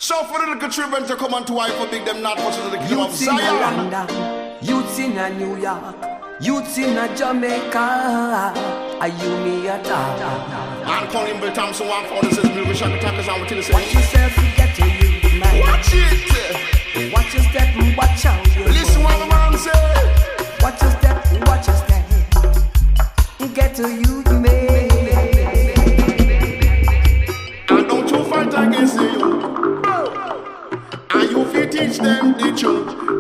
So for the little children to come and to wife for big them not much of the kingdom of Youths in a Zion. London, youths in a New York, youths in a Jamaica, are you me a talk? And Colin Bill Thompson one for this is music shot attackers and what you say. Watch yourself to get to you, man. Watch it. Watch your step and watch how you Listen what the man say. watch your step, watch your step. Get to you, man. And don't you fight against you. And you fit teach them the truth.